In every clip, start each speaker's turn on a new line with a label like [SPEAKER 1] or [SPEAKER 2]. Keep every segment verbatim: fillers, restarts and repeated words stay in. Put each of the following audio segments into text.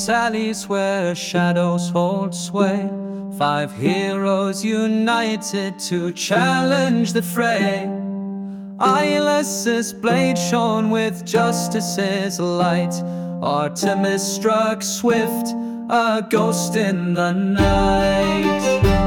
[SPEAKER 1] sallies where shadows hold sway. Five heroes united to challenge the fray. Iolaus's blade shone with justice's light. Artemis struck swift, a ghost in the night.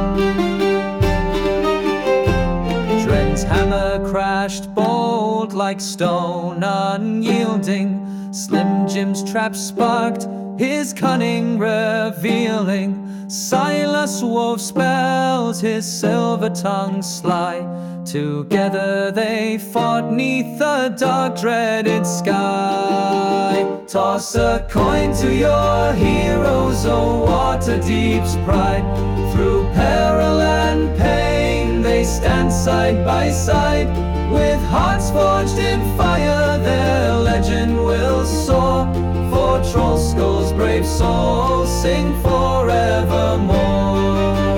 [SPEAKER 1] Dren's hammer crashed bold like stone unyielding. Slim Jim's trap sparked, his cunning revealing. Silas wove spells, his silver tongue sly. Together they fought 'neath the dark dreaded sky. Toss a coin to your heroes, oh Waterdeep's pride. Through peril and pain they stand side by side. With hearts forged in fire their legend will soar. For Trollskull's brave souls sing forevermore.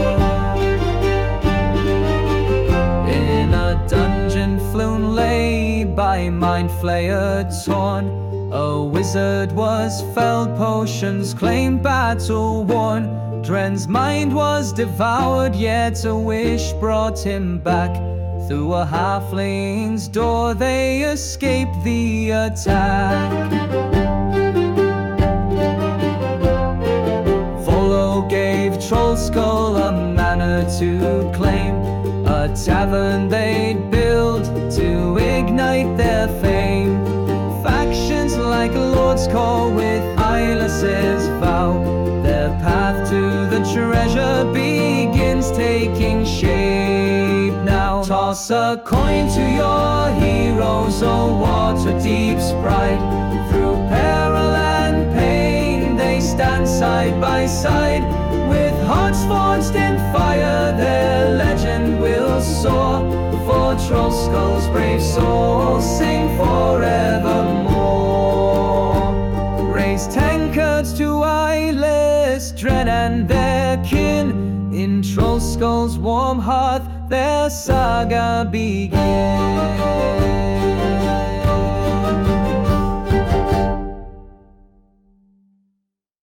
[SPEAKER 1] In a dungeon Floon lay by Mind Flayer torn. A wizard was felled, potions claimed battle worn. Dren's mind was devoured, yet a wish brought him back. Through a halfling's door they escaped the attack. Volo gave Trollskull a manor to claim. A tavern they'd build to ignite their fame. Factions like Lords call with Iolaus's vow. Their path to the treasure begins taking shape now. Toss a coin to your heroes, oh Waterdeep's pride. Through peril and pain they stand side by side. With hearts forged in fire their legend will soar. For Trollskull's brave souls sing forevermore. Raise tankards to Iolaus, Dren and their kin. In Trollskull's warm hearth their saga begins.